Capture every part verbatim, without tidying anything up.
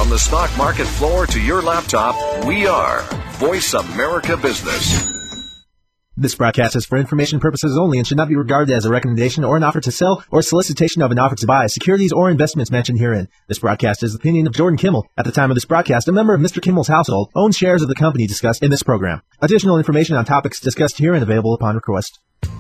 From the stock market floor to your laptop, we are Voice America Business. This broadcast is for information purposes only and should not be regarded as a recommendation or an offer to sell or solicitation of an offer to buy securities or investments mentioned herein. This broadcast is the opinion of Jordan Kimmel. At the time of this broadcast, a member of Mister Kimmel's household owns shares of the company discussed in this program. Additional information on topics discussed herein available upon request.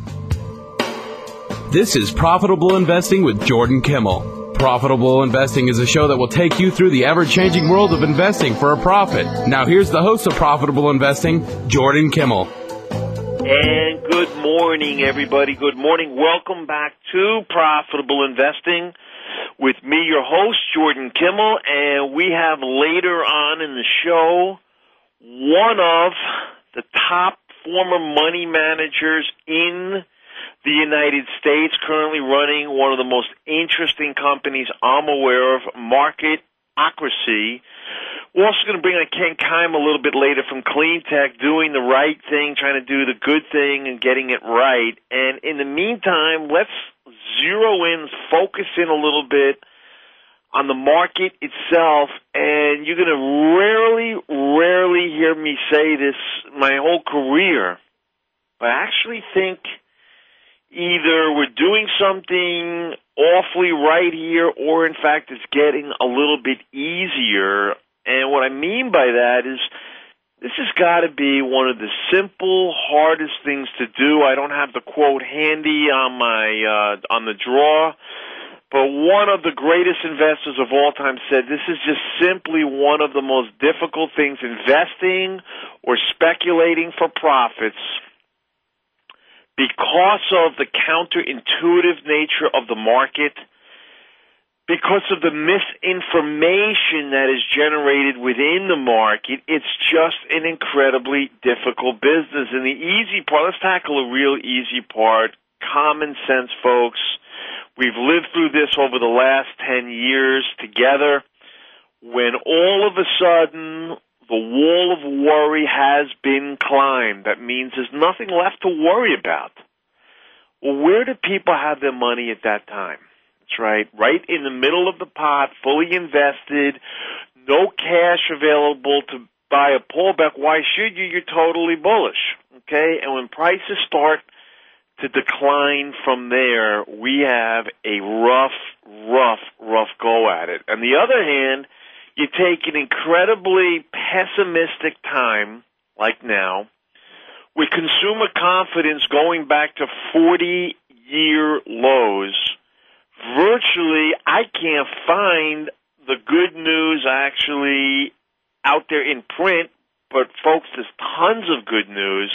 This is Profitable Investing with Jordan Kimmel. Profitable Investing is a show that will take you through the ever-changing world of investing for a profit. Now here's the host of Profitable Investing, Jordan Kimmel. And good morning, everybody. Good morning. Welcome back to Profitable Investing with me, your host, Jordan Kimmel. And we have later on in the show one of the top former money managers in the United States, currently running one of the most interesting companies I'm aware of, Marketocracy. We're also going to bring on Ken Keim a little bit later from CleanTech, doing the right thing, trying to do the good thing and getting it right. And in the meantime, let's zero in, focus in a little bit on the market itself. And you're going to rarely, rarely hear me say this my whole career, but I actually think either we're doing something awfully right here or, in fact, it's getting a little bit easier. And what I mean by that is this has got to be one of the simple, hardest things to do. I don't have the quote handy on my uh, on the draw, but one of the greatest investors of all time said this is just simply one of the most difficult things, investing or speculating for profits, because of the counterintuitive nature of the market, because of the misinformation that is generated within the market. It's just an incredibly difficult business. And the easy part, let's tackle a real easy part, common sense, folks. We've lived through this over the last ten years together. When all of a sudden the wall of worry has been climbed, that means there's nothing left to worry about. Well, where do people have their money at that time? That's right, right in the middle of the pot, fully invested, no cash available to buy a pullback. Why should you? You're totally bullish, okay? And when prices start to decline from there, we have a rough, rough, rough go at it. On the other hand, you take an incredibly pessimistic time, like now, with consumer confidence going back to forty-year lows. Virtually, I can't find the good news actually out there in print, but folks, there's tons of good news.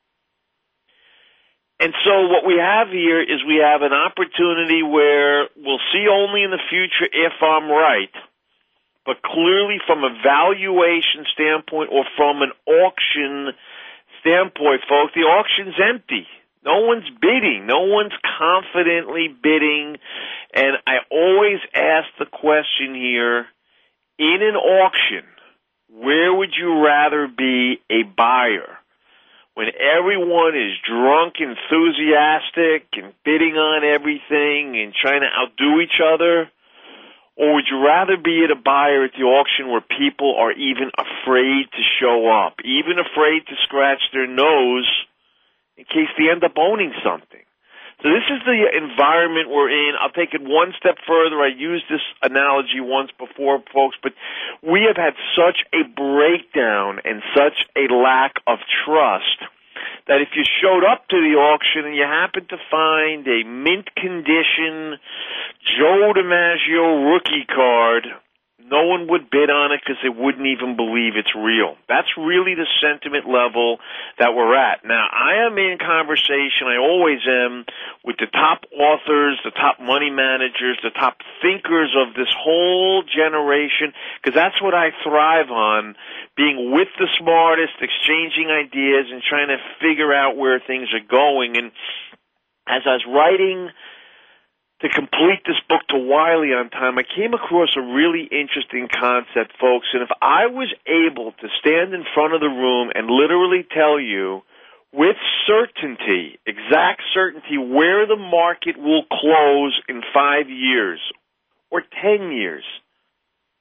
And so what we have here is we have an opportunity where we'll see only in the future if I'm right. But clearly from a valuation standpoint or from an auction standpoint, folks, the auction's empty. No one's bidding. No one's confidently bidding. And I always ask the question here, in an auction, where would you rather be a buyer? When everyone is drunk, enthusiastic, and bidding on everything and trying to outdo each other? Or would you rather be at a buyer at the auction where people are even afraid to show up, even afraid to scratch their nose in case they end up owning something? So this is the environment we're in. I'll take it one step further. I used this analogy once before, folks, but we have had such a breakdown and such a lack of trust that if you showed up to the auction and you happened to find a mint condition Joe DiMaggio rookie card, no one would bid on it because they wouldn't even believe it's real. That's really the sentiment level that we're at. Now, I am in conversation, I always am, with the top authors, the top money managers, the top thinkers of this whole generation, because that's what I thrive on, being with the smartest, exchanging ideas, and trying to figure out where things are going. And as I was writing to complete this book to Wiley on time, I came across a really interesting concept, folks. And if I was able to stand in front of the room and literally tell you with certainty, exact certainty, where the market will close in five years or ten years,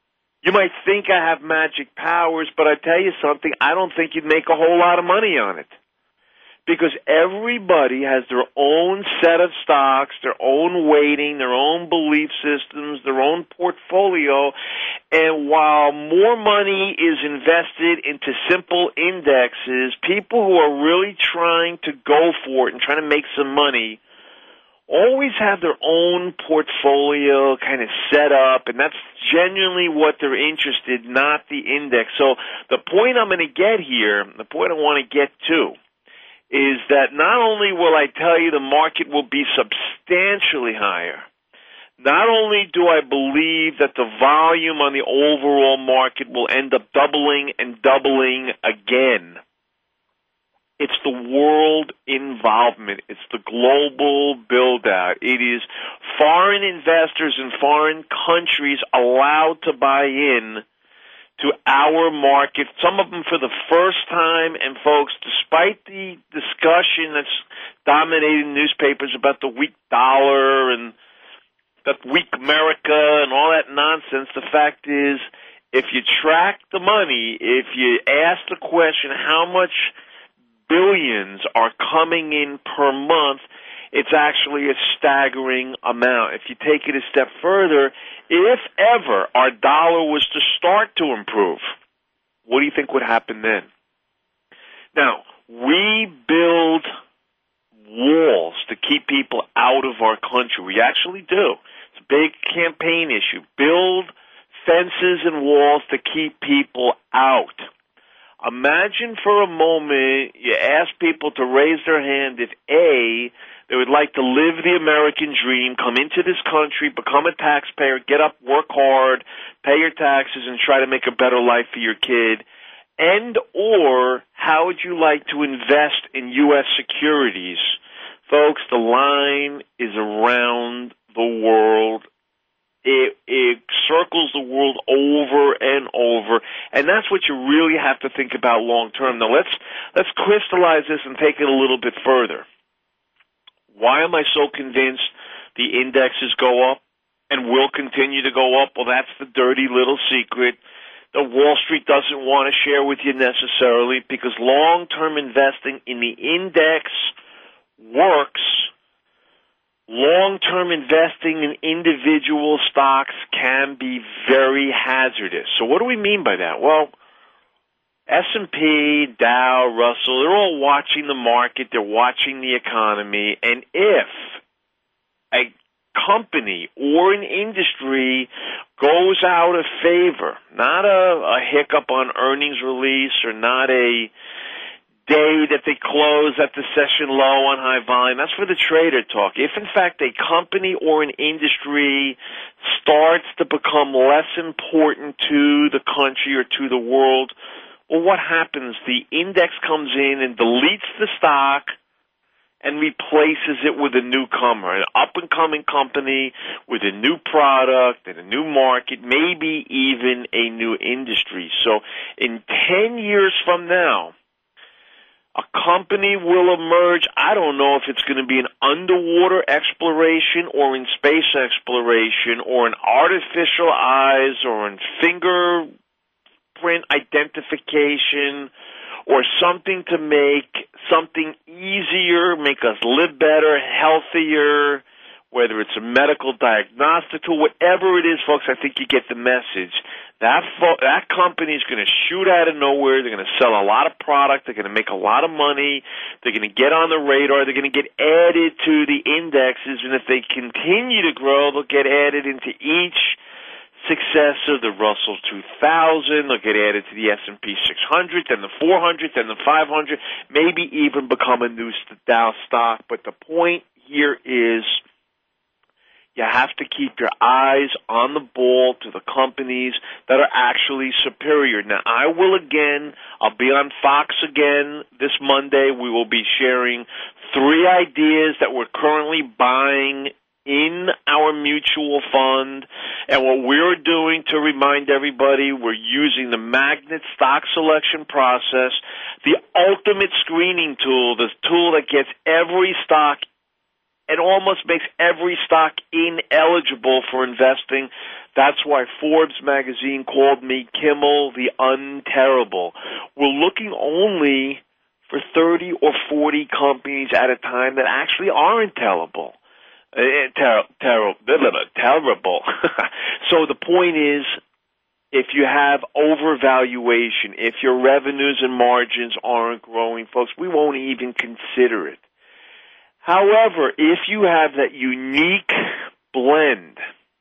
You might think I have magic powers, but I tell you something, I don't think you'd make a whole lot of money on it. Because everybody has their own set of stocks, their own weighting, their own belief systems, their own portfolio. And while more money is invested into simple indexes, people who are really trying to go for it and trying to make some money always have their own portfolio kind of set up, and that's genuinely what they're interested in, not the index. So the point I'm going to get here, the point I want to get to, is that not only will I tell you the market will be substantially higher, not only do I believe that the volume on the overall market will end up doubling and doubling again, it's the world involvement. It's the global build-out. It is foreign investors in foreign countries allowed to buy in to our market, some of them for the first time. And folks, despite the discussion that's dominating newspapers about the weak dollar and the weak America and all that nonsense, the fact is, if you track the money, if you ask the question how much billions are coming in per month, it's actually a staggering amount. If you take it a step further, if ever our dollar was to start to improve, what do you think would happen then? Now, we build walls to keep people out of our country. We actually do. It's a big campaign issue. Build fences and walls to keep people out. Imagine for a moment you ask people to raise their hand if A, they would like to live the American dream, come into this country, become a taxpayer, get up, work hard, pay your taxes, and try to make a better life for your kid. And or how would you like to invest in U S securities? Folks, the line is around the world. It, it circles the world over and over, and that's what you really have to think about long term. Now let's let's crystallize this and take it a little bit further. Why am I so convinced the indexes go up and will continue to go up? Well, that's the dirty little secret that Wall Street doesn't want to share with you necessarily, because long-term investing in the index works. Long-term investing in individual stocks can be very hazardous. So what do we mean by that? Well, S and P, Dow, Russell, they're all watching the market, they're watching the economy, and if a company or an industry goes out of favor, not a, a hiccup on earnings release or not a day that they close at the session low on high volume, that's for the trader talk. If, in fact, a company or an industry starts to become less important to the country or to the world, well, what happens? The index comes in and deletes the stock and replaces it with a newcomer, an up-and-coming company with a new product and a new market, maybe even a new industry. So in ten years from now, a company will emerge. I don't know if it's going to be an underwater exploration or in space exploration or in artificial eyes or in fingerprint identification or something to make something easier, make us live better, healthier, whether it's a medical diagnostic tool, whatever it is, folks, I think you get the message. That fo- that company is going to shoot out of nowhere. They're going to sell a lot of product. They're going to make a lot of money. They're going to get on the radar. They're going to get added to the indexes, and if they continue to grow, they'll get added into each successor, the Russell two thousand. They'll get added to the S and P six hundred, then the four hundred, then the five hundred, maybe even become a new Dow stock. But the point here is, you have to keep your eyes on the ball to the companies that are actually superior. Now, I will again, I'll be on Fox again this Monday. We will be sharing three ideas that we're currently buying in our mutual fund. And what we're doing, to remind everybody, we're using the Magnet stock selection process, the ultimate screening tool, the tool that gets every stock it almost makes every stock ineligible for investing. That's why Forbes magazine called me, Kimmel, the unterrible. We're looking only for thirty or forty companies at a time that actually aren't terrible. Uh, ter- ter- terrible. So the point is, if you have overvaluation, if your revenues and margins aren't growing, folks, we won't even consider it. However, if you have that unique blend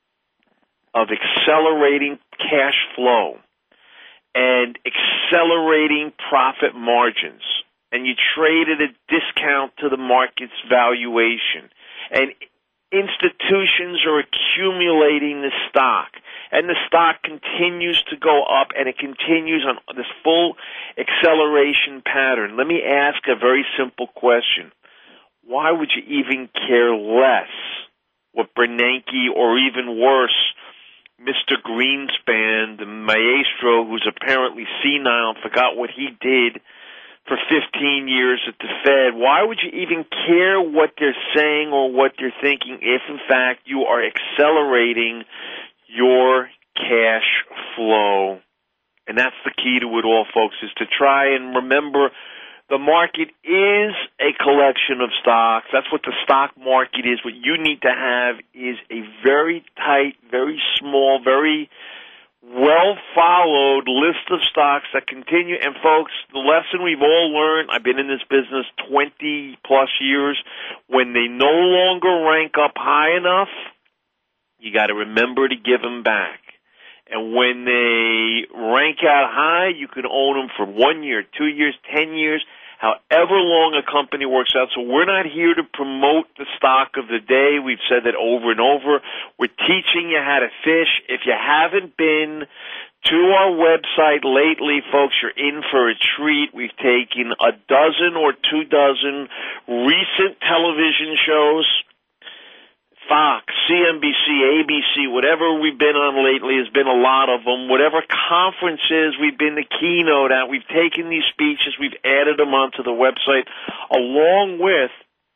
of accelerating cash flow and accelerating profit margins, and you trade at a discount to the market's valuation, and institutions are accumulating the stock, and the stock continues to go up, and it continues on this full acceleration pattern, let me ask a very simple question. Why would you even care less what Bernanke, or even worse, Mister Greenspan, the maestro who's apparently senile, forgot what he did for fifteen years at the Fed, why would you even care what they're saying or what they're thinking if, in fact, you are accelerating your cash flow? And that's the key to it all, folks, is to try and remember the market is a collection of stocks. That's what the stock market is. What you need to have is a very tight, very small, very well-followed list of stocks that continue. And, folks, the lesson we've all learned, I've been in this business twenty-plus years, when they no longer rank up high enough, you got to remember to give them back. And when they rank out high, you can own them for one year, two years, ten years, however long a company works out. So we're not here to promote the stock of the day. We've said that over and over. We're teaching you how to fish. If you haven't been to our website lately, folks, you're in for a treat. We've taken a dozen or two dozen recent television shows, Fox, C N B C, A B C, whatever we've been on lately, has been a lot of them. Whatever conferences we've been the keynote at, we've taken these speeches, we've added them onto the website, along with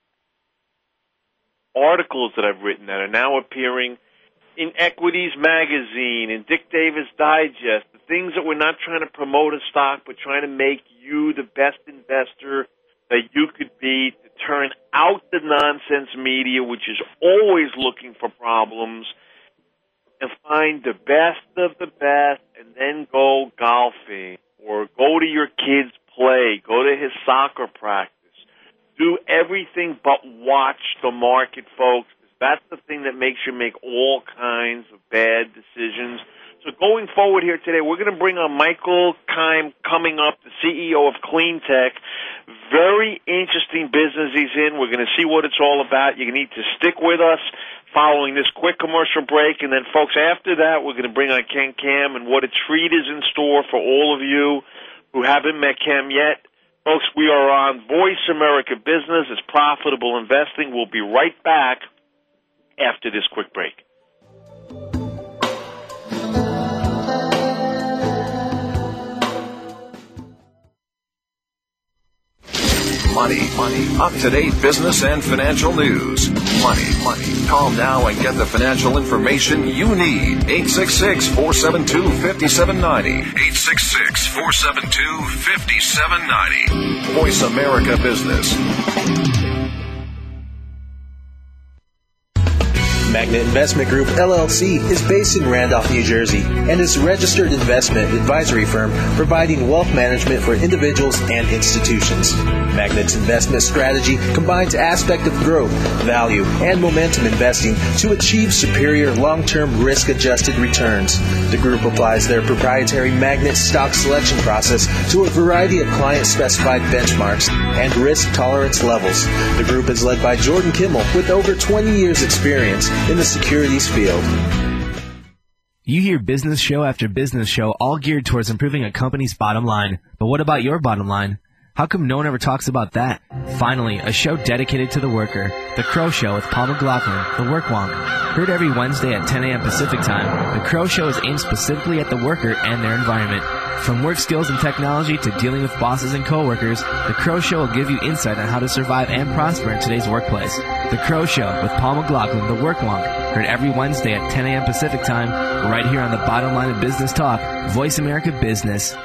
articles that I've written that are now appearing in Equities Magazine, in Dick Davis Digest, the things that we're not trying to promote a stock, but trying to make you the best investor that you could be, to turn out the nonsense media, which is always looking for problems, and find the best of the best, and then go golfing, or go to your kid's play, go to his soccer practice. Do everything but watch the market, folks. That's the thing that makes you make all kinds of bad decisions. So going forward here today, we're going to bring on Michael Keim coming up, the C E O of CleanTech. Very interesting business he's in. We're going to see what it's all about. You're going to need to stick with us following this quick commercial break. And then, folks, after that, we're going to bring on Ken Cam, and what a treat is in store for all of you who haven't met Cam yet. Folks, we are on Voice America Business. It's Profitable Investing. We'll be right back after this quick break. Money, money, up-to-date business and financial news. Money, money. Call now and get the financial information you need. eight six six, four seven two, five seven nine zero. eight six six, four seven two, five seven nine zero. Voice America Business. Magnet Investment Group, L L C, is based in Randolph, New Jersey, and is a registered investment advisory firm providing wealth management for individuals and institutions. Magnet's investment strategy combines aspects of growth, value, and momentum investing to achieve superior long-term risk-adjusted returns. The group applies their proprietary Magnet stock selection process to a variety of client-specified benchmarks and risk tolerance levels. The group is led by Jordan Kimmel with over twenty years experience in the securities field. You hear business show after business show all geared towards improving a company's bottom line. But what about your bottom line? How come no one ever talks about that? Finally, a show dedicated to the worker. The Crow Show with Paul McLaughlin, the Work Wonk. Heard every Wednesday at ten a.m. Pacific Time, the Crow Show is aimed specifically at the worker and their environment. From work skills and technology to dealing with bosses and coworkers, the Crow Show will give you insight on how to survive and prosper in today's workplace. The Crow Show with Paul McLaughlin, the Work Wonk, heard every Wednesday at ten a.m. Pacific Time, right here on the Bottom Line of Business Talk, Voice America Business.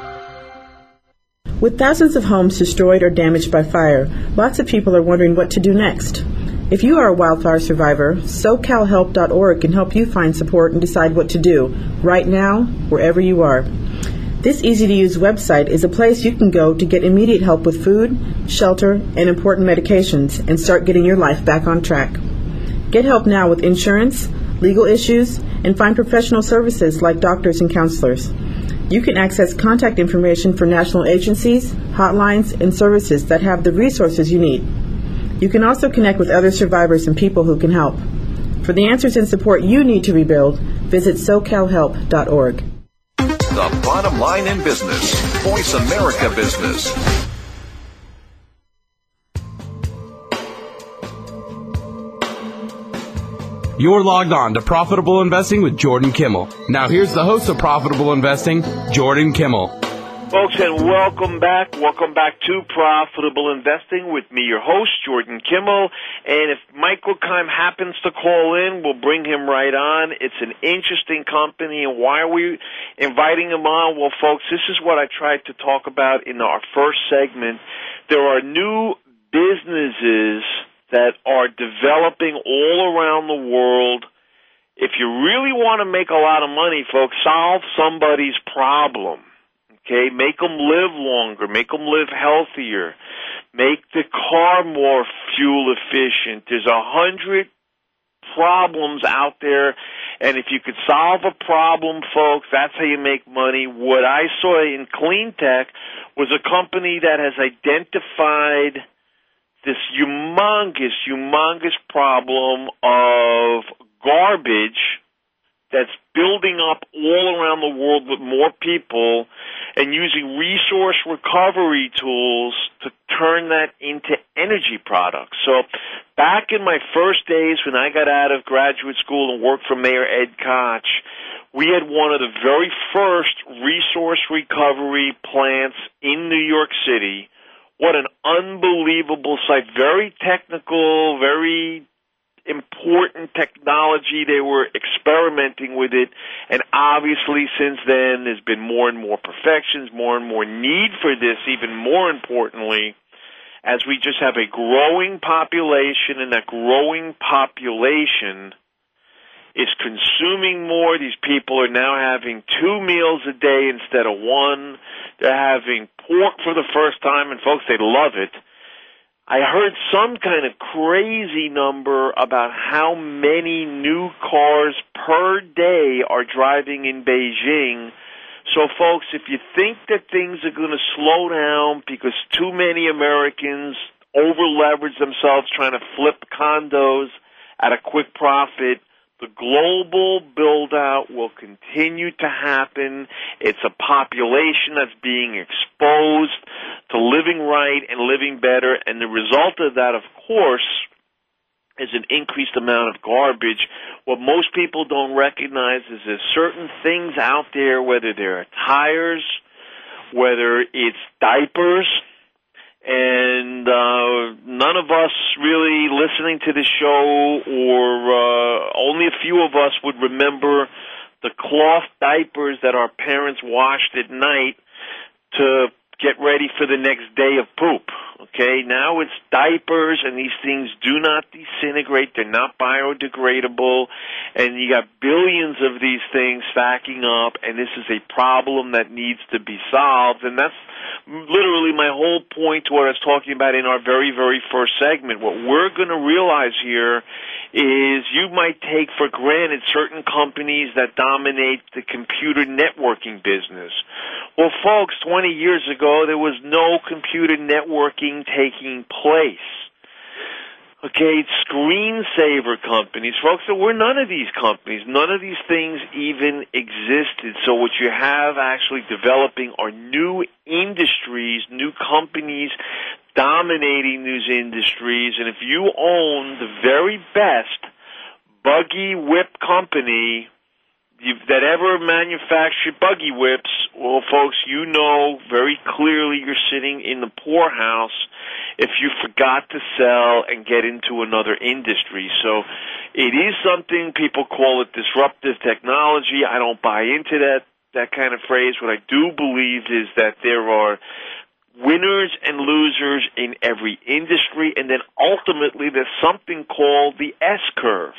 With thousands of homes destroyed or damaged by fire, lots of people are wondering what to do next. If you are a wildfire survivor, so cal help dot org can help you find support and decide what to do, right now, wherever you are. This easy-to-use website is a place you can go to get immediate help with food, shelter, and important medications, and start getting your life back on track. Get help now with insurance, legal issues, and find professional services like doctors and counselors. You can access contact information for national agencies, hotlines, and services that have the resources you need. You can also connect with other survivors and people who can help. For the answers and support you need to rebuild, visit so cal help dot org. The bottom line in business. Voice America Business. You're logged on to Profitable Investing with Jordan Kimmel. Now here's the host of Profitable Investing, Jordan Kimmel. Folks, and welcome back. Welcome back to Profitable Investing with me, your host, Jordan Kimmel. And if Michael Keim happens to call in, we'll bring him right on. It's an interesting company. And why are we inviting him on? Well, folks, this is what I tried to talk about in our first segment. There are new businesses that are developing all around the world. If you really want to make a lot of money, folks, solve somebody's problem. Okay, make them live longer, make them live healthier, make the car more fuel efficient. There's a hundred problems out there, and if you could solve a problem, folks, that's how you make money. What I saw in Clean Tech was a company that has identified this humongous, humongous problem of garbage that's building up all around the world with more people and using resource recovery tools to turn that into energy products. So back in my first days when I got out of graduate school and worked for Mayor Ed Koch, we had one of the very first resource recovery plants in New York City. What an unbelievable site. Very technical, very important technology. They were experimenting with it, and obviously since then there's been more and more perfections, more and more need for this, even more importantly, as we just have a growing population, and that growing population is consuming more. These people are now having two meals a day instead of one. They're having pork for the first time, and folks, they love it. I heard some kind of crazy number about how many new cars per day are driving in Beijing. So, folks, if you think that things are going to slow down because too many Americans over-leverage themselves trying to flip condos at a quick profit, the global build-out will continue to happen. It's a population that's being exposed to living right and living better, and the result of that, of course, is an increased amount of garbage. What most people don't recognize is there's certain things out there, whether they're tires, whether it's diapers, and uh, none of us really listening to the show, or uh, only a few of us would remember the cloth diapers that our parents washed at night to get ready for the next day of poop. Okay, now it's diapers, and these things do not disintegrate. They're not biodegradable, and you got billions of these things stacking up, and this is a problem that needs to be solved, and that's literally my whole point to what I was talking about in our very, very first segment. What we're going to realize here is you might take for granted certain companies that dominate the computer networking business. Well, folks, twenty years ago, there was no computer networking taking place. Okay, screensaver companies. Folks, there were none of these companies. None of these things even existed. So what you have actually developing are new industries, new companies dominating these industries. And if you own the very best buggy whip company that ever manufactured buggy whips, well, folks, you know very clearly you're sitting in the poorhouse, if you forgot to sell and get into another industry. So it is something, people call it disruptive technology. I don't buy into that, that kind of phrase. What I do believe is that there are winners and losers in every industry, and then ultimately there's something called the S-curve.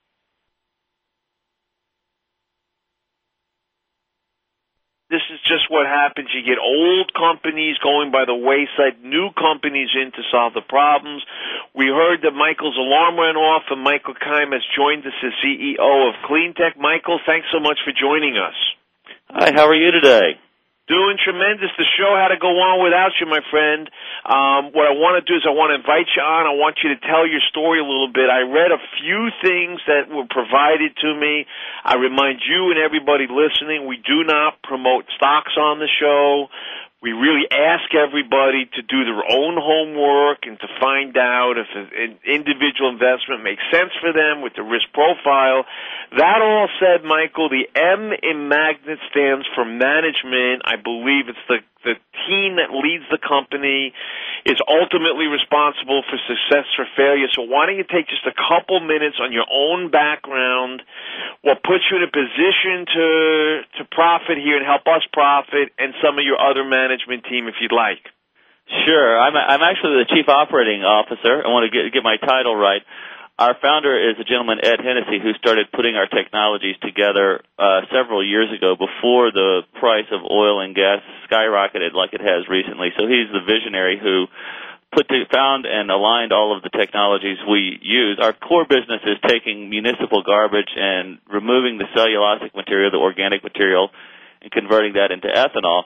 This is just what happens. You get old companies going by the wayside, new companies in to solve the problems. We heard that Michael's alarm went off, and Michael Keim has joined us as C E O of Cleantech. Michael, thanks so much for joining us. Hi, how are you today? Doing tremendous. The show had to go on without you, my friend. Um, what I want to do is I want to invite you on. I want you to tell your story a little bit. I read a few things that were provided to me. I remind you and everybody listening, we do not promote stocks on the show. We really ask everybody to do their own homework and to find out if an individual investment makes sense for them with the risk profile. That all said, Michael, the M in Magnet stands for management. I believe it's the, the team that leads the company is ultimately responsible for success or failure. So why don't you take just a couple minutes on your own background, what puts you in a position to to profit here and help us profit, and some of your other management team, if you'd like. Sure. I'm I'm actually the Chief Operating Officer. I want to get get my title right. Our founder is a gentleman, Ed Hennessy, who started putting our technologies together uh, several years ago before the price of oil and gas skyrocketed like it has recently. So he's the visionary who put to, found and aligned all of the technologies we use. Our core business is taking municipal garbage and removing the cellulosic material, the organic material, and converting that into ethanol.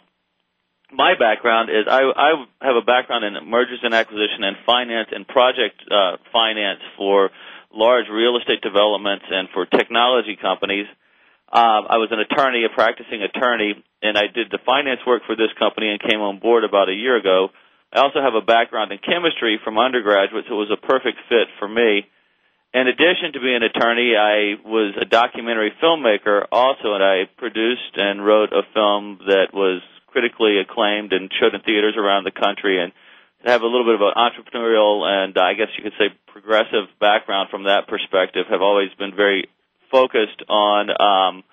My background is I, I have a background in mergers and acquisition and finance and project uh, finance for large real estate developments and for technology companies. Uh, I was an attorney, a practicing attorney, and I did the finance work for this company and came on board about a year ago. I also have a background in chemistry from undergraduate, so it was a perfect fit for me. In addition to being an attorney, I was a documentary filmmaker also, and I produced and wrote a film that was critically acclaimed and showed in theaters around the country, and have a little bit of an entrepreneurial and uh, I guess you could say progressive background from that perspective. Have always been very focused on um,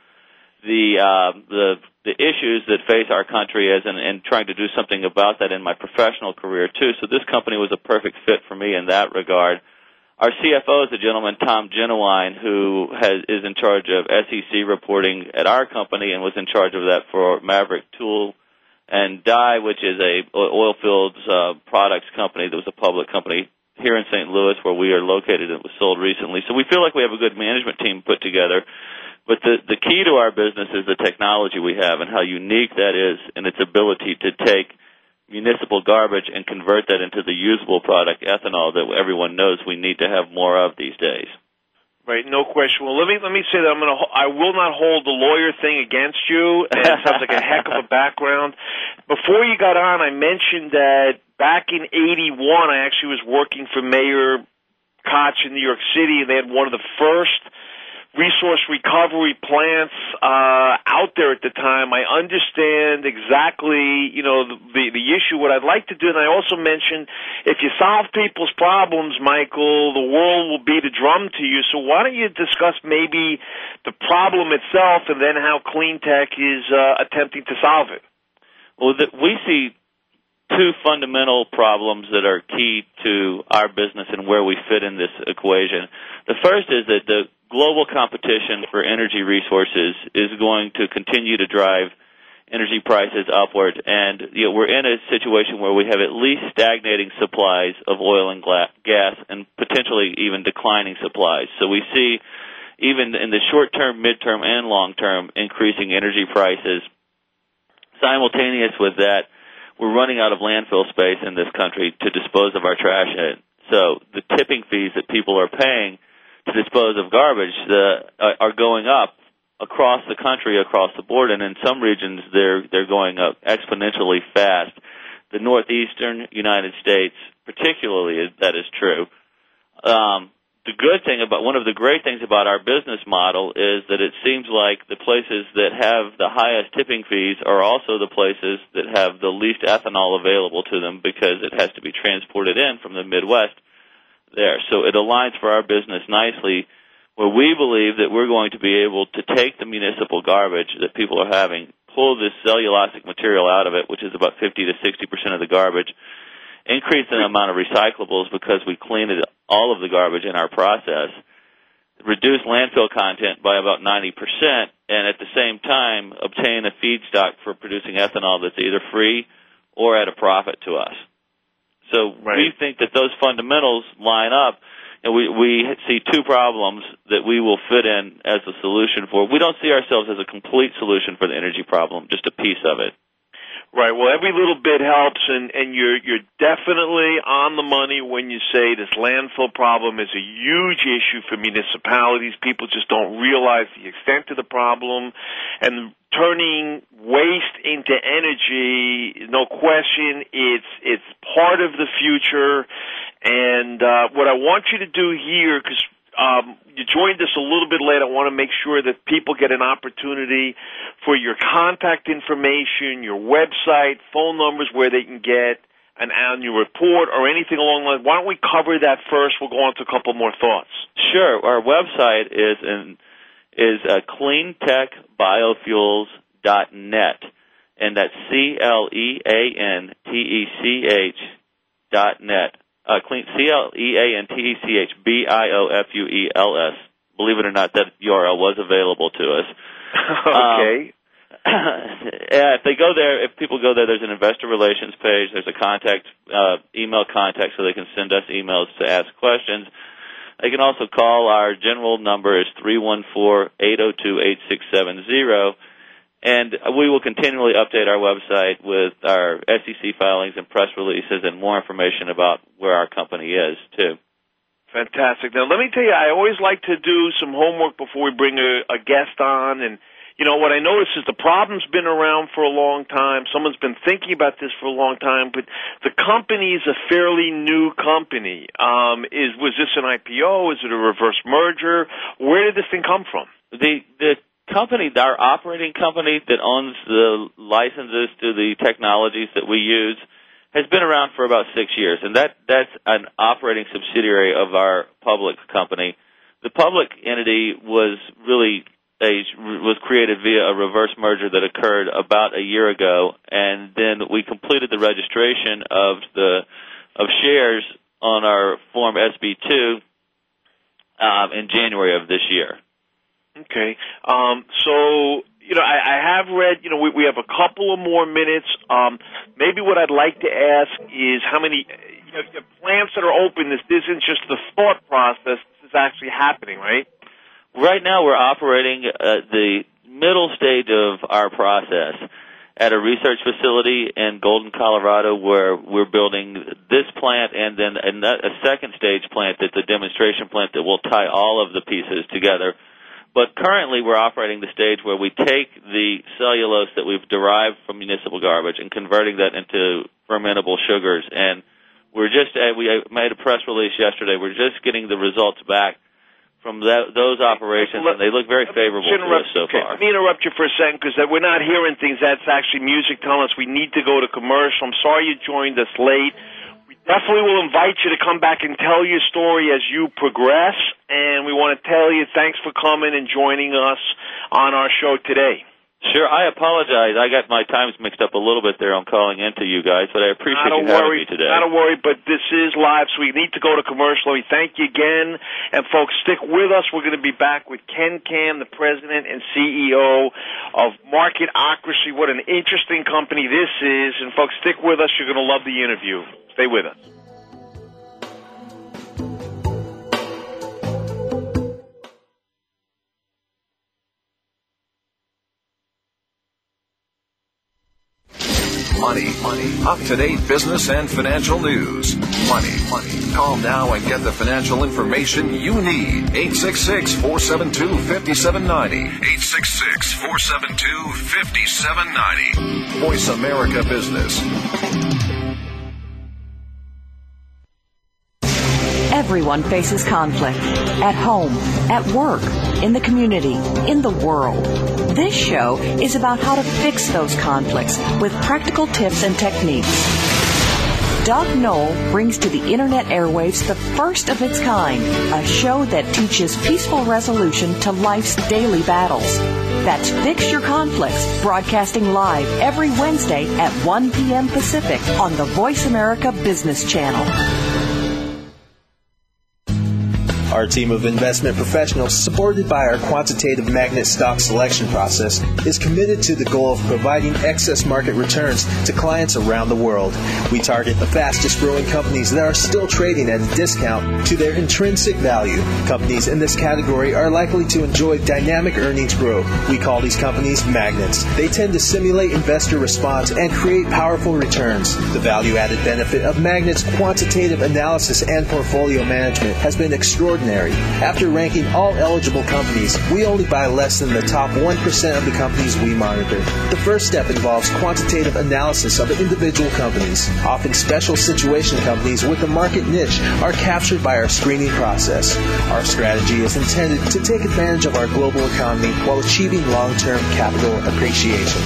the uh, the the issues that face our country as and, and trying to do something about that in my professional career too. So this company was a perfect fit for me in that regard. Our C F O is a gentleman, Tom Genowine, who has, is in charge of S E C reporting at our company and was in charge of that for Maverick Tool and Die, which is a oil fields uh, products company that was a public company here in Saint Louis where we are located. It was sold recently. So we feel like we have a good management team put together. But the, the key to our business is the technology we have and how unique that is in its ability to take municipal garbage and convert that into the usable product, ethanol, that everyone knows we need to have more of these days. Right, no question. Well, let me let me say that I'm gonna. I will not hold the lawyer thing against you. And it sounds like a heck of a background. Before you got on, I mentioned that back in eighty-one, I actually was working for Mayor Koch in New York City, and they had one of the first resource recovery plants uh, out there at the time. I understand exactly, you know, the, the the issue. What I'd like to do, and I also mentioned, if you solve people's problems, Michael, the world will beat a drum to you. So why don't you discuss maybe the problem itself and then how Cleantech is uh, attempting to solve it? Well, the, we see two fundamental problems that are key to our business and where we fit in this equation. The first is that the global competition for energy resources is going to continue to drive energy prices upward, and you know, we're in a situation where we have at least stagnating supplies of oil and gas and potentially even declining supplies. So we see, even in the short term, mid-term, and long-term, increasing energy prices. Simultaneous with that, we're running out of landfill space in this country to dispose of our trash in. So the tipping fees that people are paying to dispose of garbage the, uh, are going up across the country, across the board, and in some regions they're they're going up exponentially fast. The northeastern United States, particularly, that is true. Um, the the good thing about, one of the great things about our business model is that it seems like the places that have the highest tipping fees are also the places that have the least ethanol available to them because it has to be transported in from the Midwest there. So it aligns for our business nicely, where we believe that we're going to be able to take the municipal garbage that people are having, pull this cellulosic material out of it, which is about fifty to sixty percent of the garbage, increase the amount of recyclables because we cleaned all of the garbage in our process, reduce landfill content by about ninety percent, and at the same time obtain a feedstock for producing ethanol that's either free or at a profit to us. So right. we think that those fundamentals line up, and we, we see two problems that we will fit in as a solution for. We don't see ourselves as a complete solution for the energy problem, just a piece of it. Right. Well, every little bit helps, and, and you're you're definitely on the money when you say this landfill problem is a huge issue for municipalities. People just don't realize the extent of the problem, and turning waste into energy, no question, it's it's part of the future. And uh, what I want you to do here, because Um, you joined us a little bit late. I want to make sure that people get an opportunity for your contact information, your website, phone numbers where they can get an annual report or anything along those lines. Why don't we cover that first? We'll go on to a couple more thoughts. Sure. Our website is in, is uh, clean tech biofuels dot net, and that's C L E A N T E C H dot net. Uh, clean, C L E A N T E C H B I O F U E L S. Believe it or not, that U R L was available to us. Okay. Um, yeah, if they go there, if people go there, there's an investor relations page. There's a contact, uh, email contact, so they can send us emails to ask questions. They can also call. Our general number is three one four, eight zero two, eight six seven zero. And we will continually update our website with our S E C filings and press releases and more information about where our company is, too. Fantastic. Now, let me tell you, I always like to do some homework before we bring a, a guest on. And, you know, what I notice is the problem's been around for a long time. Someone's been thinking about this for a long time. But the company is a fairly new company. Um, is Was this an I P O? Is it a reverse merger? Where did this thing come from? The the company, our operating company that owns the licenses to the technologies that we use, has been around for about six years, and that that's an operating subsidiary of our public company. The public entity was really a, was created via a reverse merger that occurred about a year ago, and then we completed the registration of the of shares on our Form S B two um, in January of this year. Okay. Um, so, you know, I, I have read, you know, we, we have a couple of more minutes. Um, maybe what I'd like to ask is how many, you know, your plants that are open, this isn't just the thought process, this is actually happening, right? Right now we're operating uh, the middle stage of our process at a research facility in Golden, Colorado, where we're building this plant and then a second stage plant that's a demonstration plant that will tie all of the pieces together. But currently we're operating the stage where we take the cellulose that we've derived from municipal garbage and converting that into fermentable sugars. And we're just, uh, we made a press release yesterday. We're just getting the results back from that, those operations, and they look very favorable to us so far. Let me interrupt you for a second, because we're not hearing things. That's actually music telling us we need to go to commercial. I'm sorry you joined us late. Definitely will invite you to come back and tell your story as you progress, and we want to tell you thanks for coming and joining us on our show today. Sure, I apologize. I got my times mixed up a little bit there on calling into you guys, but I appreciate you having me today. Not a worry, but this is live, so we need to go to commercial. We thank you again, and folks, stick with us. We're going to be back with Ken Kam, the president and C E O of Marketocracy. What an interesting company this is, and folks, stick with us. You're going to love the interview. Stay with us. Money, money, up-to-date business and financial news. Money, money. Call now and get the financial information you need. eight six six, four seven two, five seven nine zero. eight six six, four seven two, five seven nine zero. Voice America Business. Everyone faces conflict. At home, at work, in the community, in the world. This show is about how to fix those conflicts with practical tips and techniques. Doug Knoll brings to the Internet airwaves the first of its kind, a show that teaches peaceful resolution to life's daily battles. That's Fix Your Conflicts, broadcasting live every Wednesday at one p.m. Pacific on the Voice America Business Channel. Our team of investment professionals, supported by our quantitative magnet stock selection process, is committed to the goal of providing excess market returns to clients around the world. We target the fastest growing companies that are still trading at a discount to their intrinsic value. Companies in this category are likely to enjoy dynamic earnings growth. We call these companies magnets. They tend to simulate investor response and create powerful returns. The value-added benefit of magnets' quantitative analysis and portfolio management has been extraordinary. After ranking all eligible companies, we only buy less than the top one percent of the companies we monitor. The first step involves quantitative analysis of individual companies. Often special situation companies with a market niche are captured by our screening process. Our strategy is intended to take advantage of our global economy while achieving long-term capital appreciation.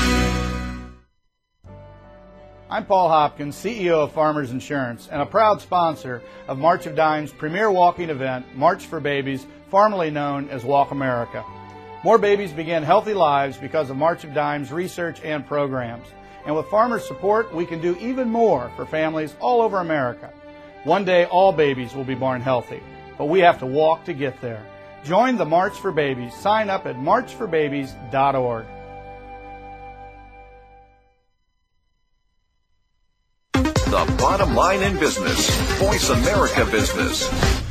I'm Paul Hopkins, C E O of Farmers Insurance, and a proud sponsor of March of Dimes' premier walking event, March for Babies, formerly known as Walk America. More babies begin healthy lives because of March of Dimes' research and programs. And with farmers' support, we can do even more for families all over America. One day, all babies will be born healthy, but we have to walk to get there. Join the March for Babies. Sign up at march for babies dot org. The bottom line in business. Voice America Business.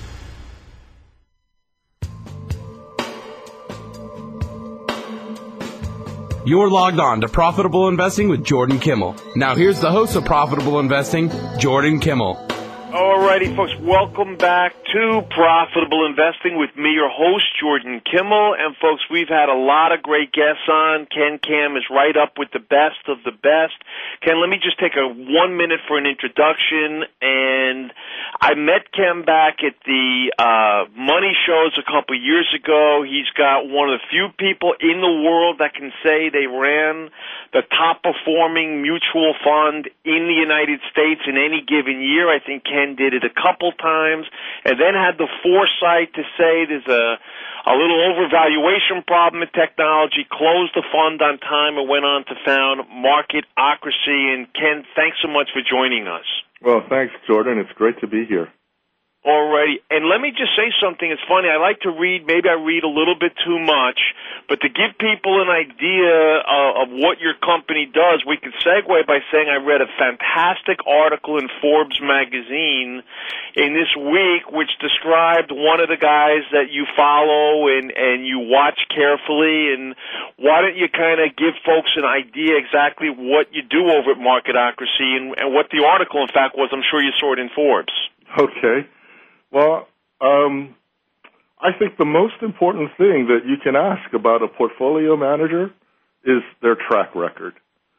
You're logged on to Profitable Investing with Jordan Kimmel. Now here's the host of Profitable Investing, Jordan Kimmel. Alrighty, folks, welcome back to Profitable Investing with me, your host, Jordan Kimmel. And, folks, we've had a lot of great guests on. Ken Cam is right up with the best of the best. Ken, let me just take a one minute for an introduction. And I met Ken back at the uh, Money Shows a couple of years ago. He's got one of the few people in the world that can say they ran the top-performing mutual fund in the United States in any given year. I think Ken Ken did it a couple times, and then had the foresight to say there's a, a little overvaluation problem in technology, closed the fund on time, and went on to found Marketocracy. And Ken, thanks so much for joining us. Well, thanks, Jordan. It's great to be here. Alrighty, and let me just say something. It's funny, I like to read, maybe I read a little bit too much, but to give people an idea uh, of what your company does, we could segue by saying I read a fantastic article in Forbes magazine in this week which described one of the guys that you follow and, and you watch carefully, and why don't you kind of give folks an idea exactly what you do over at Marketocracy and, and what the article, in fact, was. I'm sure you saw it in Forbes. Okay. Well, um, I think the most important thing that you can ask about a portfolio manager is their track record.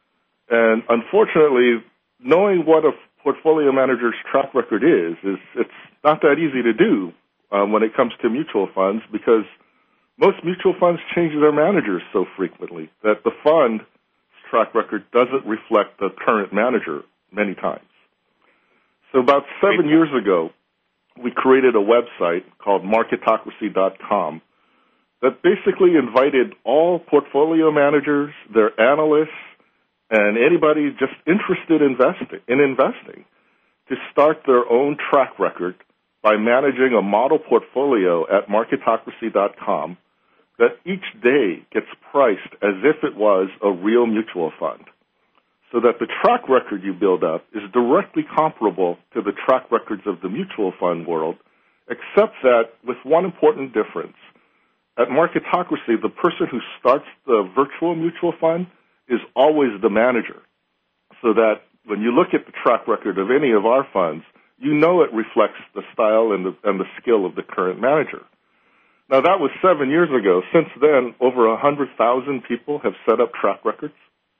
And unfortunately, knowing what a portfolio manager's track record is, is it's not that easy to do um, when it comes to mutual funds, because most mutual funds change their managers so frequently that the fund's track record doesn't reflect the current manager many times. So about seven years ago, we created a website called Marketocracy dot com that basically invited all portfolio managers, their analysts, and anybody just interested investing, in investing to start their own track record by managing a model portfolio at Marketocracy dot com that each day gets priced as if it was a real mutual fund, so that the track record you build up is directly comparable to the track records of the mutual fund world, except that with one important difference. At Marketocracy, the person who starts the virtual mutual fund is always the manager, so that when you look at the track record of any of our funds, you know it reflects the style and the, and the skill of the current manager. Now, that was seven years ago. Since then, over one hundred thousand people have set up track records.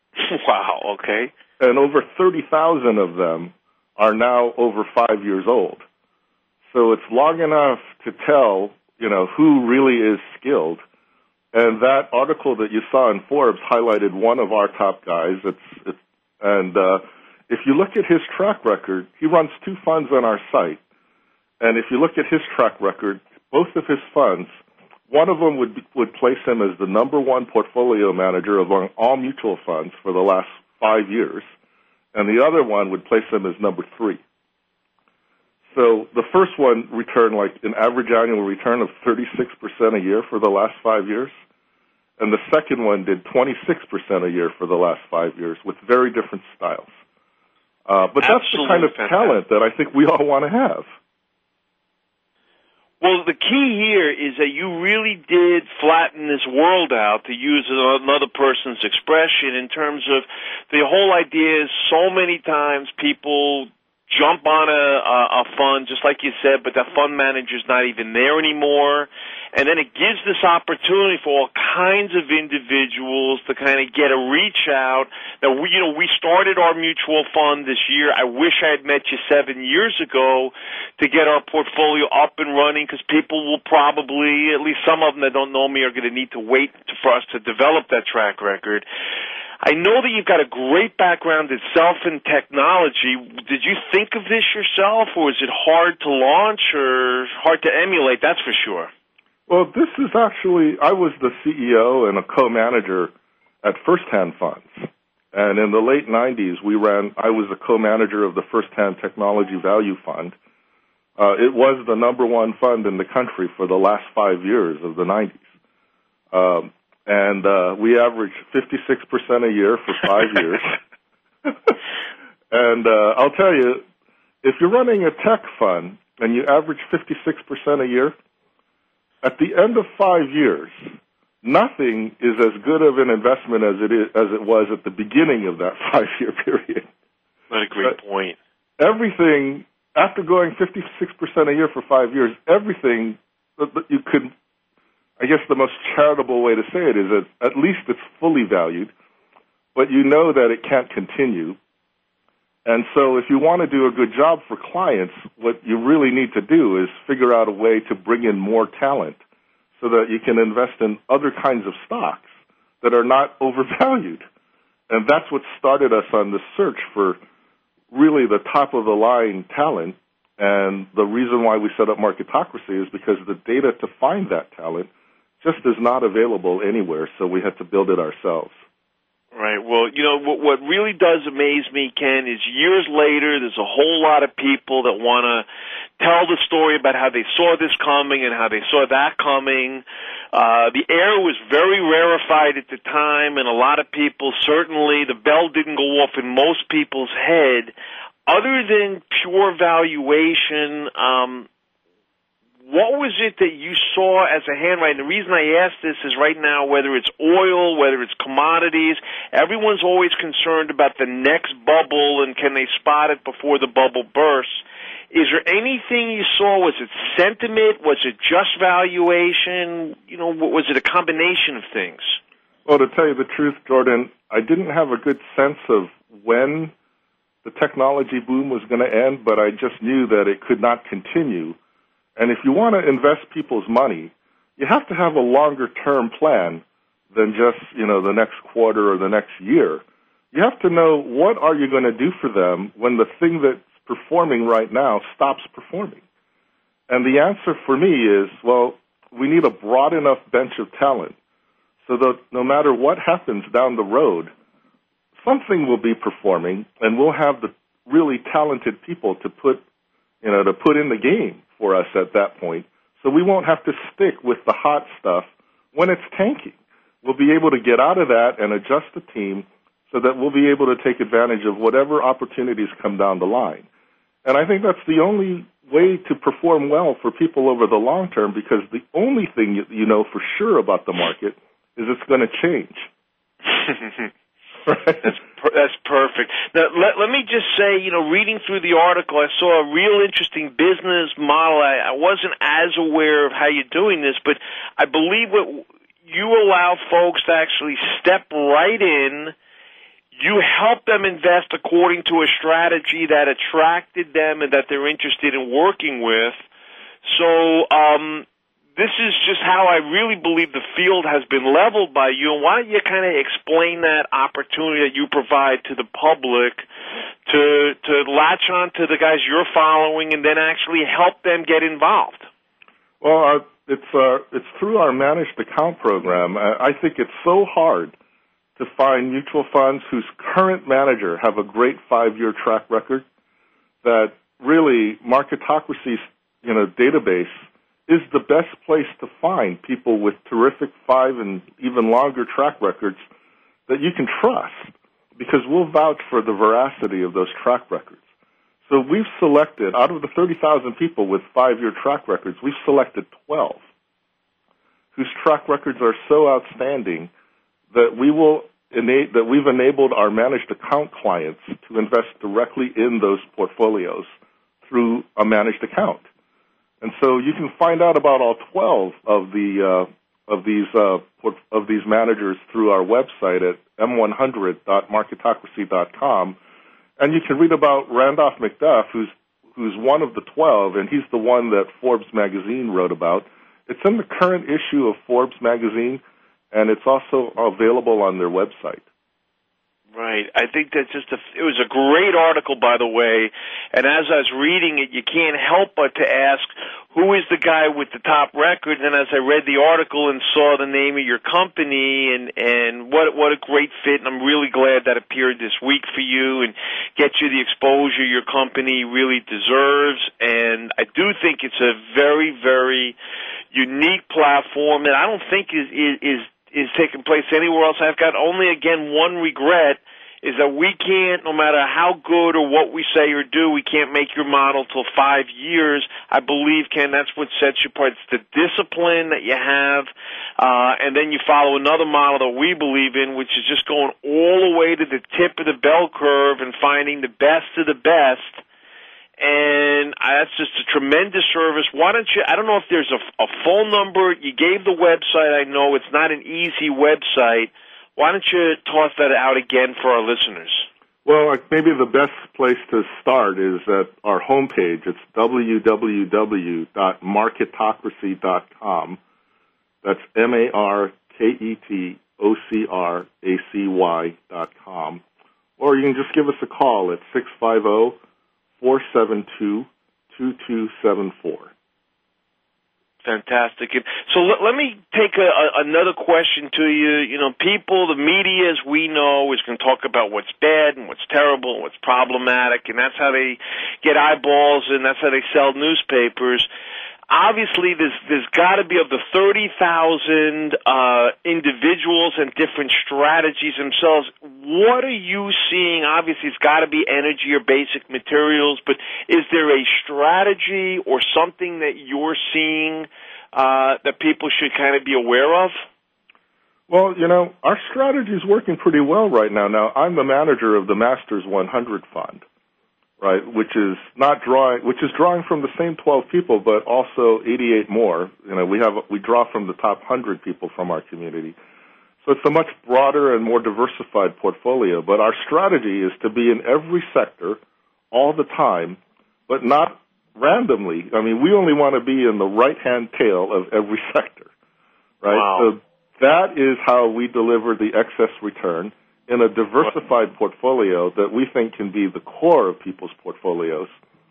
Wow, okay. And over thirty thousand of them are now over five years old. So it's long enough to tell, you know, who really is skilled. And that article that you saw in Forbes highlighted one of our top guys. It's, it's and uh, if you look at his track record, he runs two funds on our site. And if you look at his track record, both of his funds, one of them would be, would place him as the number one portfolio manager among all mutual funds for the last five years, and the other one would place him as number three. So the first one returned like an average annual return of thirty-six percent a year for the last five years, and the second one did twenty-six percent a year for the last five years with very different styles. Uh, but that's Absolutely the kind of fantastic. talent that I think we all want to have. Well, the key here is that you really did flatten this world out, to use another person's expression, in terms of the whole idea is so many times people jump on a, a, a fund, just like you said, but that fund manager's not even there anymore. And then it gives this opportunity for all kinds of individuals to kind of get a reach out. Now, we, you know, we started our mutual fund this year. I wish I had met you seven years ago to get our portfolio up and running, because people will probably, at least some of them that don't know me, are going to need to wait for us to develop that track record. I know that you've got a great background itself in technology. Did you think of this yourself, or is it hard to launch or hard to emulate? That's for sure. Well, this is actually, I was the C E O and a co-manager at First Hand Funds. And in the late nineties, we ran, I was the co-manager of the First Hand Technology Value Fund. Uh, it was the number one fund in the country for the last five years of the nineties. Um, and uh, we averaged fifty-six percent a year for five years. And uh, I'll tell you, if you're running a tech fund and you average fifty-six percent a year, at the end of five years, nothing is as good of an investment as it is, as it was at the beginning of that five-year period. What a great but point. Everything, after going fifty-six percent a year for five years, everything that you could, I guess the most charitable way to say it is that at least it's fully valued, but you know that it can't continue. And so if you want to do a good job for clients, what you really need to do is figure out a way to bring in more talent so that you can invest in other kinds of stocks that are not overvalued. And that's what started us on this search for really the top-of-the-line talent. And the reason why we set up Marketocracy is because the data to find that talent just is not available anywhere, so we had to build it ourselves. Right. Well, you know, what, what really does amaze me, Ken, is years later, there's a whole lot of people that want to tell the story about how they saw this coming and how they saw that coming. Uh, the air was very rarefied at the time, and a lot of people, certainly, the bell didn't go off in most people's head. Other than pure valuation, um, what was it that you saw as a handwriting? The reason I ask this is right now, whether it's oil, whether it's commodities, everyone's always concerned about the next bubble and can they spot it before the bubble bursts. Is there anything you saw? Was it sentiment? Was it just valuation? You know, was it a combination of things? Well, to tell you the truth, Jordan, I didn't have a good sense of when the technology boom was going to end, but I just knew that it could not continue. And if you want to invest people's money, you have to have a longer-term plan than just, you know, the next quarter or the next year. You have to know what are you going to do for them when the thing that's performing right now stops performing. And the answer for me is, well, we need a broad enough bench of talent so that no matter what happens down the road, something will be performing, and we'll have the really talented people to put, you know, to put in the game for us at that point, so we won't have to stick with the hot stuff when it's tanking. We'll be able to get out of that and adjust the team so that we'll be able to take advantage of whatever opportunities come down the line. And I think that's the only way to perform well for people over the long term, because the only thing you, you know for sure about the market is it's going to change. Right? That's per- that's perfect. Now, let, let me just say, you know, reading through the article, I saw a real interesting business model. I, I wasn't as aware of how you're doing this, but I believe what you allow folks to actually step right in. You help them invest according to a strategy that attracted them and that they're interested in working with. So um, this is just how I really believe the field has been leveled by you. And why don't you kind of explain that opportunity that you provide to the public to to latch on to the guys you're following and then actually help them get involved? Well, uh, it's uh, it's through our managed account program. I think it's so hard to find mutual funds whose current manager have a great five-year track record that really Marketocracy's you know database is the best place to find people with terrific five and even longer track records that you can trust, because we'll vouch for the veracity of those track records. So we've selected, out of the thirty thousand people with five-year track records, we've selected twelve whose track records are so outstanding that we will ena- that we've enabled our managed account clients to invest directly in those portfolios through a managed account. And so you can find out about all twelve of the uh, of these uh, of these managers through our website at m one hundred dot marketocracy dot com, and you can read about Randolph McDuff, who's who's one of the twelve, and he's the one that Forbes magazine wrote about. It's in the current issue of Forbes magazine, and it's also available on their website. Right. I think that's just a, it was a great article, by the way, and as I was reading it, you can't help but to ask, who is the guy with the top record? And as I read the article and saw the name of your company, and, and what what a great fit, and I'm really glad that appeared this week for you and get you the exposure your company really deserves. And I do think it's a very, very unique platform that I don't think is is, is is taking place anywhere else. I've got only, again, one regret, is that we can't, no matter how good or what we say or do, we can't make your model till five years. I believe, Ken, that's what sets you apart. It's the discipline that you have, uh, and then you follow another model that we believe in, which is just going all the way to the tip of the bell curve and finding the best of the best. And that's just a tremendous service. Why don't you, I don't know if there's a, a phone number. You gave the website. I know it's not an easy website. Why don't you toss that out again for our listeners? Well, maybe the best place to start is at our homepage. It's w w w dot marketocracy dot com. That's M A R K E T O C R A C Y dot com. Or you can just give us a call at six five zero, four seven two, two two seven four. Fantastic. So let, let me take a, a, another question to you. You know, people, the media, as we know, is going to talk about what's bad and what's terrible and what's problematic, and that's how they get eyeballs, and that's how they sell newspapers. Obviously, there's, there's got to be, of the thirty thousand uh, individuals and different strategies themselves, what are you seeing? Obviously, it's got to be energy or basic materials, but is there a strategy or something that you're seeing uh, that people should kind of be aware of? Well, you know, our strategy is working pretty well right now. Now, I'm the manager of the Masters one hundred Fund, right, which is not drawing, which is drawing from the same twelve people, but also eighty-eight more. You know, we have we draw from the top one hundred people from our community. So it's a much broader and more diversified portfolio. But our strategy is to be in every sector all the time, but not randomly. I mean, we only want to be in the right-hand tail of every sector, right? Wow. So that is how we deliver the excess return in a diversified portfolio that we think can be the core of people's portfolios.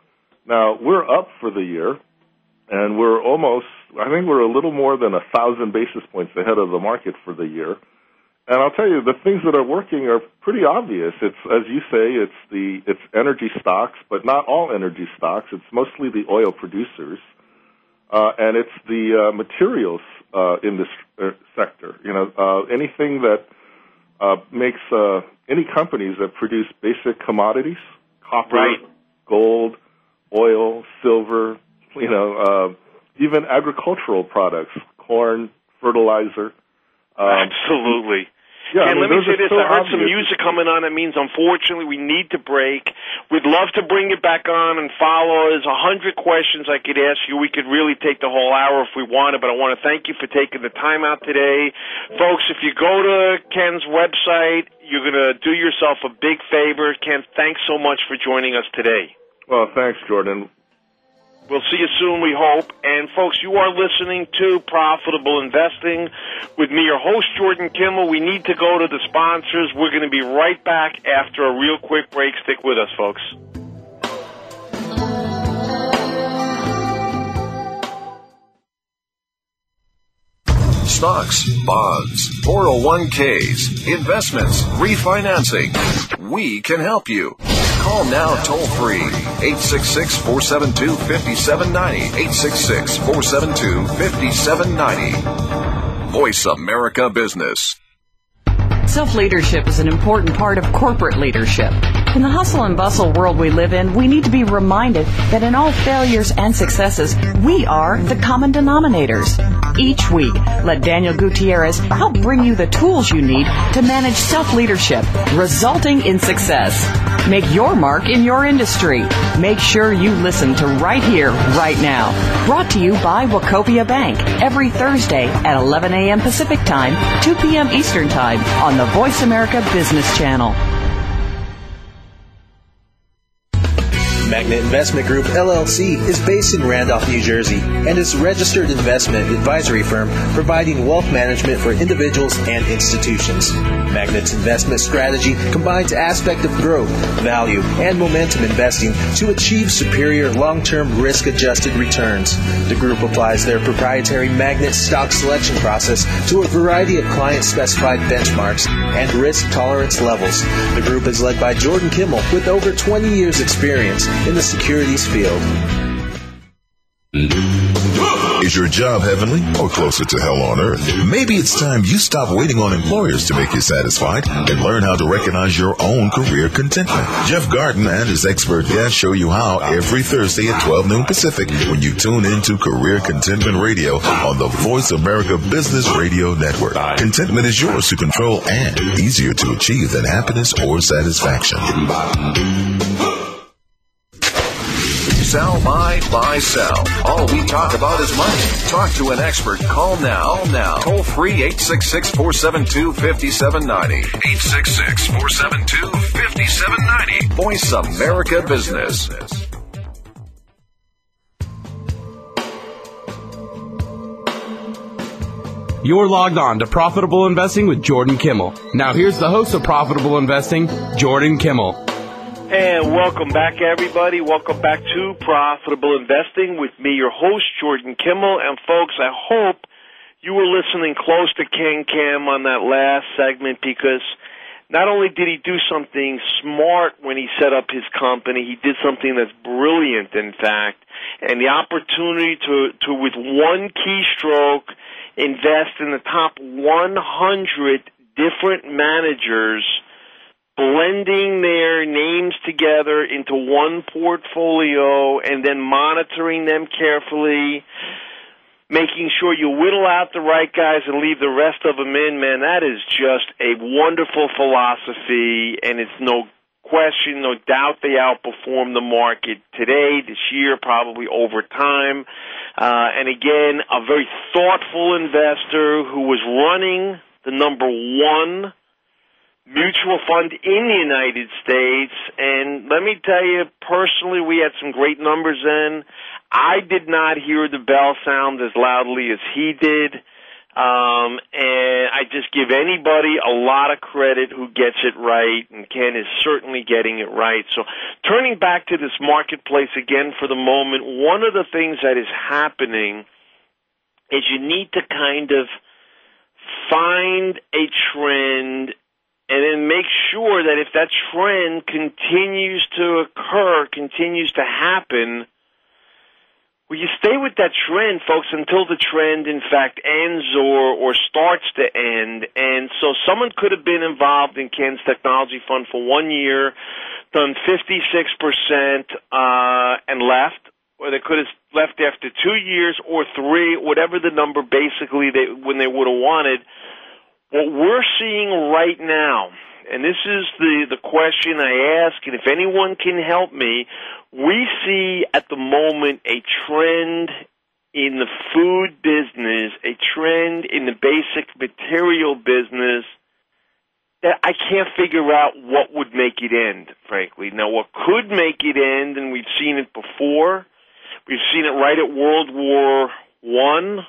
Now, we're up for the year, and we're almost, I think we're a little more than a thousand basis points ahead of the market for the year. And I'll tell you, the things that are working are pretty obvious. It's, as you say, it's the it's energy stocks, but not all energy stocks. It's mostly the oil producers, uh, and it's the uh, materials uh, in this uh, sector. You know, uh, anything that Uh, makes uh, any companies that produce basic commodities, copper, right. gold, oil, silver, you know, uh, even agricultural products, corn, fertilizer. Um, Absolutely. Yeah, and I mean, let me say this, so I heard some obvious. music coming on. That means, unfortunately, we need to break. We'd love to bring it back on and follow. There's a hundred questions I could ask you. We could really take the whole hour if we wanted, but I want to thank you for taking the time out today. Folks, if you go to Ken's website, you're going to do yourself a big favor. Ken, thanks so much for joining us today. Well, thanks, Jordan. We'll see you soon, we hope. And, folks, you are listening to Profitable Investing with me, your host, Jordan Kimmel. We need to go to the sponsors. We're going to be right back after a real quick break. Stick with us, folks. Stocks, bonds, four oh one k's, investments, refinancing. We can help you. Call now toll free, eight six six, four seven two, five seven nine zero, eight six six, four seven two, five seven nine zero. Voice America Business. Self-leadership is an important part of corporate leadership. In the hustle and bustle world we live in, we need to be reminded that in all failures and successes, we are the common denominators. Each week, let Daniel Gutierrez help bring you the tools you need to manage self-leadership, resulting in success. Make your mark in your industry. Make sure you listen to Right Here, Right Now. Brought to you by Wachovia Bank every Thursday at eleven a.m. Pacific Time, two p.m. Eastern Time on the Voice America Business Channel. Magnet Investment Group, L L C, is based in Randolph, New Jersey, and is a registered investment advisory firm providing wealth management for individuals and institutions. Magnet's investment strategy combines aspects of growth, value, and momentum investing to achieve superior long-term risk-adjusted returns. The group applies their proprietary Magnet stock selection process to a variety of client-specified benchmarks and risk tolerance levels. The group is led by Jordan Kimmel with over twenty years experience in the securities field. Is your job heavenly or closer to hell on earth? Maybe it's time you stop waiting on employers to make you satisfied and learn how to recognize your own career contentment. Jeff Garden and his expert guests show you how every Thursday at twelve noon Pacific when you tune into Career Contentment Radio on the Voice America Business Radio Network. Contentment is yours to control and easier to achieve than happiness or satisfaction. Sell, buy, buy, sell. All we talk about is money. Talk to an expert. Call now. Call now. Toll free eight six six, four seven two, five seven nine zero. eight six six, four seven two, five seven nine zero. Voice America Business. You're logged on to Profitable Investing with Jordan Kimmel. Now here's the host of Profitable Investing, Jordan Kimmel. And welcome back, everybody. Welcome back to Profitable Investing with me, your host, Jordan Kimmel. And, folks, I hope you were listening close to Ken Cam on that last segment, because not only did he do something smart when he set up his company, he did something that's brilliant, in fact. And the opportunity to, to with one keystroke, invest in the top one hundred different managers, blending their names together into one portfolio and then monitoring them carefully, making sure you whittle out the right guys and leave the rest of them in, man, that is just a wonderful philosophy, and it's no question, no doubt they outperform the market today, this year, probably over time. Uh, and again, a very thoughtful investor who was running the number one mutual fund in the United States, and let me tell you, personally, we had some great numbers then. I did not hear the bell sound as loudly as he did, um, and I just give anybody a lot of credit who gets it right, and Ken is certainly getting it right. So turning back to this marketplace again for the moment, one of the things that is happening is you need to kind of find a trend and then make sure that if that trend continues to occur, continues to happen, well, you stay with that trend, folks, until the trend, in fact, ends or, or starts to end. And so someone could have been involved in Ken's technology fund for one year, done fifty-six percent, uh, and left, or they could have left after two years or three, whatever the number basically they, when they would have wanted. What we're seeing right now, and this is the, the question I ask, and if anyone can help me, we see at the moment a trend in the food business, a trend in the basic material business that I can't figure out what would make it end, frankly. Now, what could make it end, and we've seen it before, We've seen it right at World War One,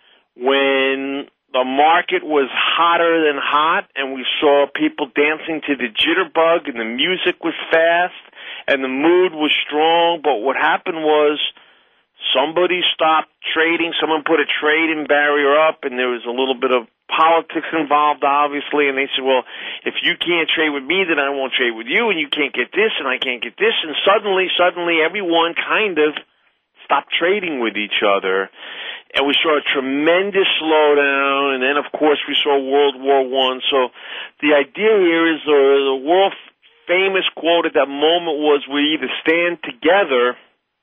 when the market was hotter than hot, and we saw people dancing to the jitterbug, and the music was fast, and the mood was strong. But what happened was somebody stopped trading. Someone put a trading barrier up, and there was a little bit of politics involved, obviously, and they said, well, if you can't trade with me, then I won't trade with you, and you can't get this, and I can't get this, and suddenly, suddenly, everyone kind of stopped trading with each other, and we saw a tremendous slowdown, and then, of course, we saw World War One. So the idea here is the, the world-famous quote at that moment was, we either stand together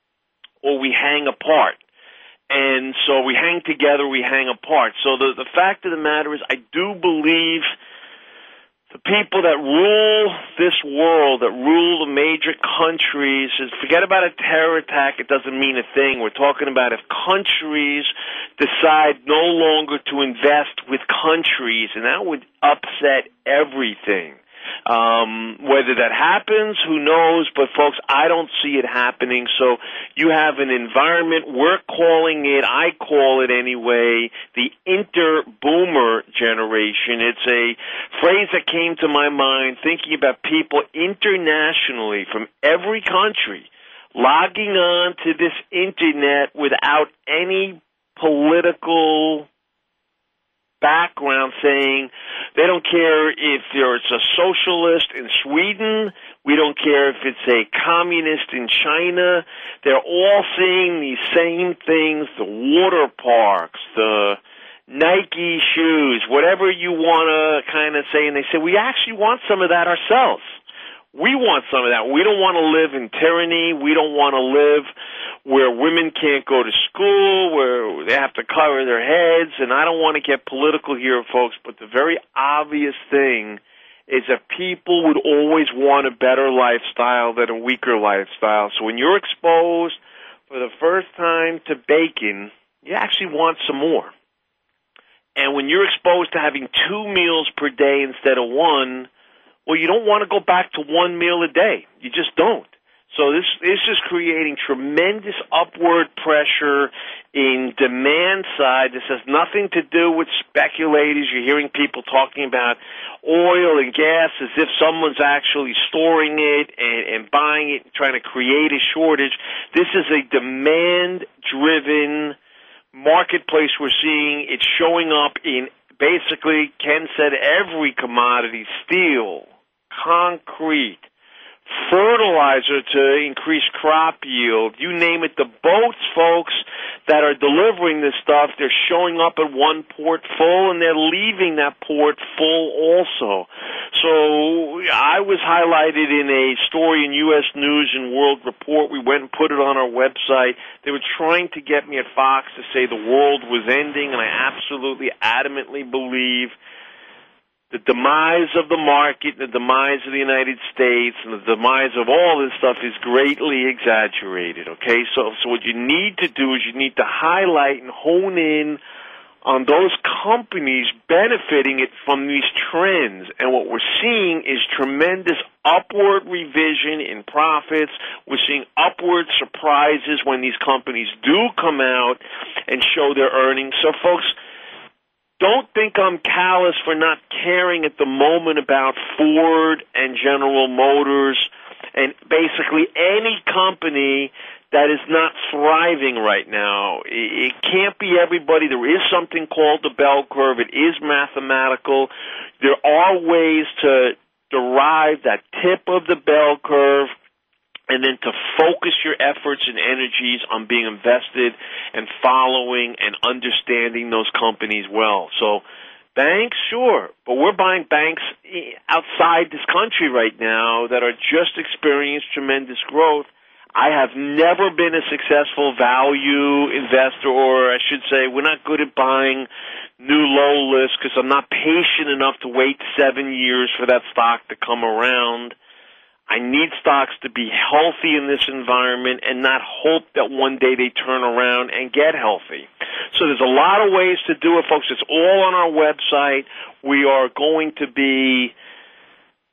or we hang apart. And so we hang together, we hang apart. So the, the fact of the matter is, I do believe the people that rule this world, that rule the major countries, is forget about a terror attack. It doesn't mean a thing. We're talking about if countries decide no longer to invest with countries, and that would upset everything. Um, whether that happens, who knows? But, folks, I don't see it happening. So you have an environment, we're calling it, I call it anyway, the inter-boomer generation. It's a phrase that came to my mind thinking about people internationally from every country logging on to this Internet without any political background, saying they don't care if there's a socialist in Sweden, we don't care if it's a communist in China, they're all saying these same things, the water parks, the Nike shoes, whatever you want to kind of say, and they say, we actually want some of that ourselves. We want some of that. We don't want to live in tyranny. We don't want to live where women can't go to school, where they have to cover their heads. And I don't want to get political here, folks, but the very obvious thing is that people would always want a better lifestyle than a weaker lifestyle. So when you're exposed for the first time to bacon, you actually want some more. And when you're exposed to having two meals per day instead of one, well, you don't want to go back to one meal a day. You just don't. So this, this is creating tremendous upward pressure in demand side. This has nothing to do with speculators. You're hearing people talking about oil and gas as if someone's actually storing it and, and buying it and trying to create a shortage. This is a demand-driven marketplace we're seeing. It's showing up in basically, Ken said, every commodity: steel, concrete, fertilizer to increase crop yield, you name it. The boats, folks, that are delivering this stuff, they're showing up at one port full, and they're leaving that port full also. So I was highlighted in a story in U S News and World Report. We went and put it on our website. They were trying to get me at Fox to say the world was ending, and I absolutely adamantly believe the demise of the market, the demise of the United States, and the demise of all this stuff is greatly exaggerated, okay? So, so what you need to do is you need to highlight and hone in on those companies benefiting it from these trends. And what we're seeing is tremendous upward revision in profits. We're seeing upward surprises when these companies do come out and show their earnings. So, folks, don't think I'm callous for not caring at the moment about Ford and General Motors and basically any company that is not thriving right now. It can't be everybody. There is something called the bell curve. It is mathematical. There are ways to derive that tip of the bell curve, and then to focus your efforts and energies on being invested and following and understanding those companies well. So banks, sure, but we're buying banks outside this country right now that are just experiencing tremendous growth. I have never been a successful value investor, or I should say we're not good at buying new low lists because I'm not patient enough to wait seven years for that stock to come around. I need stocks to be healthy in this environment and not hope that one day they turn around and get healthy. So there's a lot of ways to do it, folks. It's all on our website. We are going to be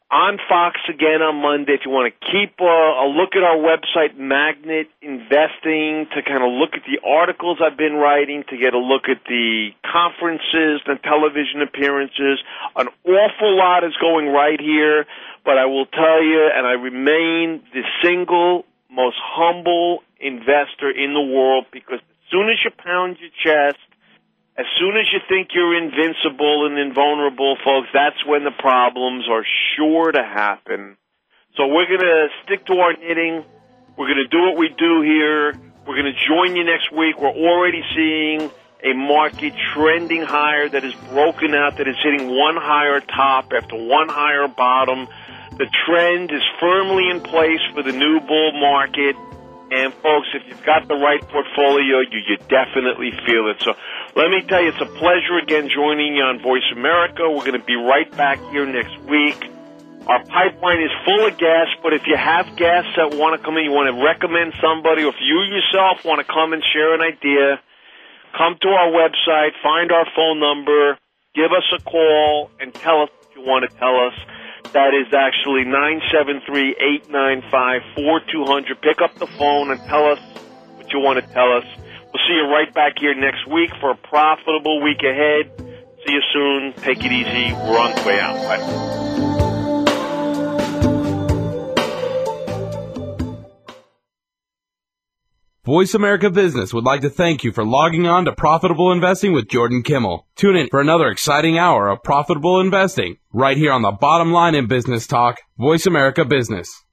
on Fox again on Monday. If you want to keep uh, a look at our website, Magnet Investing, to kind of look at the articles I've been writing, to get a look at the conferences, the television appearances. An awful lot is going right here, but I will tell you, and I remain the single most humble investor in the world, because as soon as you pound your chest, as soon as you think you're invincible and invulnerable, folks, that's when the problems are sure to happen. So we're going to stick to our knitting. We're going to do what we do here. We're going to join you next week. We're already seeing a market trending higher that is broken out, that is hitting one higher top after one higher bottom. The trend is firmly in place for the new bull market. And, folks, if you've got the right portfolio, you, you definitely feel it. So let me tell you, it's a pleasure again joining you on Voice America. We're going to be right back here next week. Our pipeline is full of guests, but if you have guests that want to come in, you want to recommend somebody, or if you yourself want to come and share an idea, come to our website, find our phone number, give us a call, and tell us what you want to tell us. That is actually nine seven three, eight nine five, four two zero zero. Pick up the phone and tell us what you want to tell us. We'll see you right back here next week for a profitable week ahead. See you soon. Take it easy. We're on the way out. Bye. Voice America Business would like to thank you for logging on to Profitable Investing with Jordan Kimmel. Tune in for another exciting hour of profitable investing right here on the Bottom Line in Business Talk, Voice America Business.